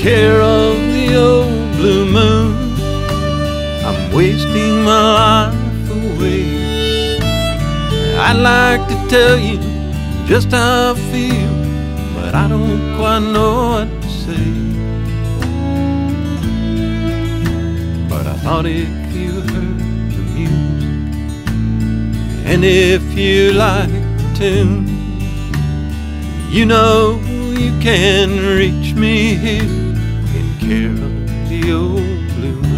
care of the old blue moon. I'm wasting my life away. I'd like to tell you just how I feel, but I don't quite know what to say. But I thought if you heard the music, and if you like the tune, you know you can reach me here in care of the old blue moon.